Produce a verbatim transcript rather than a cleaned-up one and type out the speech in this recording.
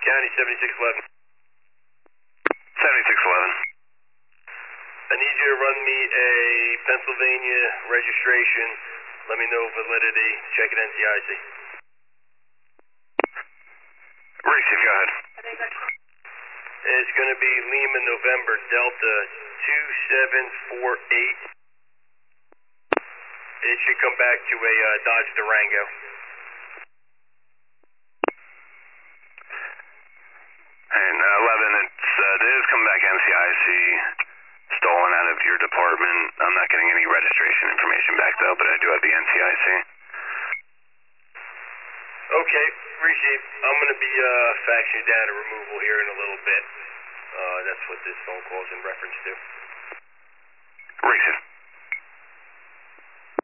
County, seventy-six eleven. seventy-six eleven. I need you to run me a Pennsylvania registration. Let me know validity. Check at N C I C. Receive, go ahead. It's going to be Lima November Delta two seven four eight. It should come back to a uh, Dodge Durango. And uh, eleven, it's, uh, it is coming back N C I C, stolen out of your department. I'm not getting any registration information back though, but I do have the N C I C. Okay, appreciate. I'm going to be uh, faxing data removal here in a little bit. Uh, that's what this phone call is in reference to. Receive.